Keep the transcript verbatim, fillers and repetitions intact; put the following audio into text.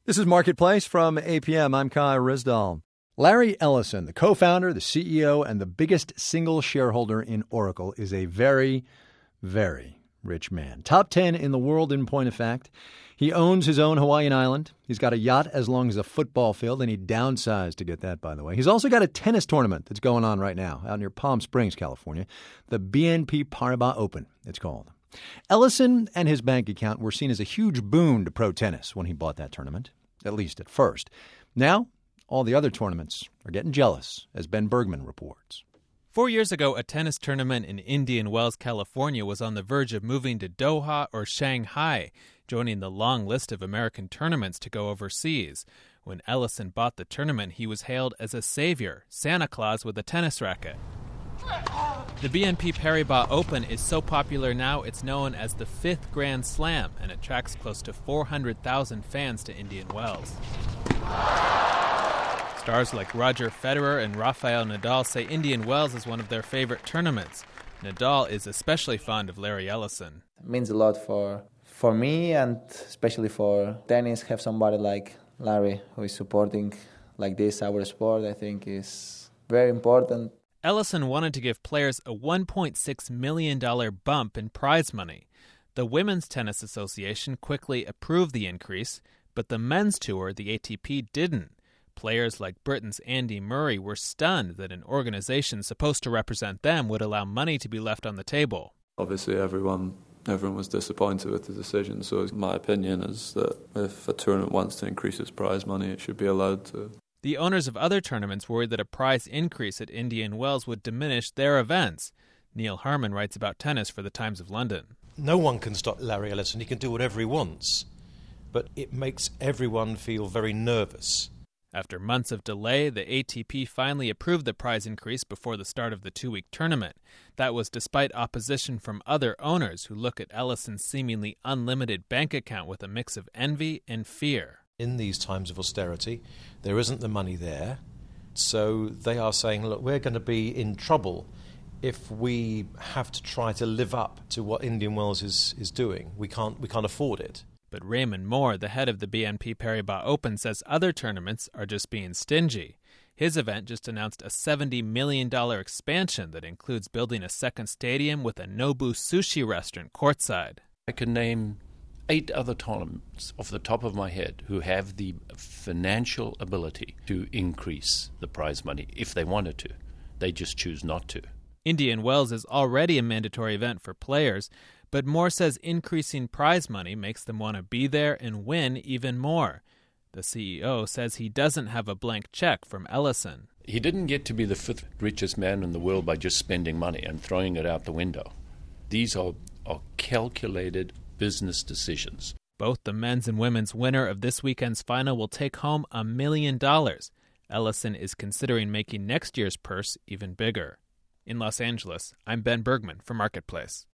This is Marketplace from A P M. I'm Kai Rizdal. Larry Ellison, the co-founder, the C E O, and the biggest single shareholder in Oracle, is a very, very rich man. Top ten in the world, in point of fact. He owns his own Hawaiian island. He's got a yacht as long as a football field, and he downsized to get that, by the way. He's also got a tennis tournament that's going on right now out near Palm Springs, California. The B N P Paribas Open, it's called. Ellison and his bank account were seen as a huge boon to pro tennis when he bought that tournament, at least at first. Now, all the other tournaments are getting jealous, as Ben Bergman reports. Four years ago, a tennis tournament in Indian Wells, California was on the verge of moving to Doha or Shanghai, joining the long list of American tournaments to go overseas. When Ellison bought the tournament, he was hailed as a savior, Santa Claus with a tennis racket. The B N P Paribas Open is so popular now it's known as the fifth Grand Slam and attracts close to four hundred thousand fans to Indian Wells. Stars like Roger Federer and Rafael Nadal say Indian Wells is one of their favorite tournaments. Nadal is especially fond of Larry Ellison. It means a lot for for me and especially for tennis. Have somebody like Larry who is supporting like this our sport, I think is very important. Ellison wanted to give players a one point six million dollars bump in prize money. The Women's Tennis Association quickly approved the increase, but the men's tour, the A T P, didn't. Players like Britain's Andy Murray were stunned that an organization supposed to represent them would allow money to be left on the table. Obviously, everyone everyone was disappointed with the decision, so my opinion is that if a tournament wants to increase its prize money, it should be allowed to. The owners of other tournaments worried that a prize increase at Indian Wells would diminish their events. Neil Harmon writes about tennis for the Times of London. No one can stop Larry Ellison. He can do whatever he wants. But it makes everyone feel very nervous. After months of delay, the A T P finally approved the prize increase before the start of the two-week tournament. That was despite opposition from other owners who look at Ellison's seemingly unlimited bank account with a mix of envy and fear. In these times of austerity, there isn't the money there. So they are saying, look, we're going to be in trouble if we have to try to live up to what Indian Wells is, is doing. We can't, we can't afford it. But Raymond Moore, the head of the B N P Paribas Open, says other tournaments are just being stingy. His event just announced a seventy million dollars expansion that includes building a second stadium with a Nobu sushi restaurant courtside. I can name eight other tournaments off the top of my head who have the financial ability to increase the prize money if they wanted to. They just choose not to. Indian Wells is already a mandatory event for players, but Moore says increasing prize money makes them want to be there and win even more. The C E O says he doesn't have a blank check from Ellison. He didn't get to be the fifth richest man in the world by just spending money and throwing it out the window. These are, are calculated business decisions. Both the men's and women's winner of this weekend's final will take home a million dollars. Ellison is considering making next year's purse even bigger. In Los Angeles, I'm Ben Bergman for Marketplace.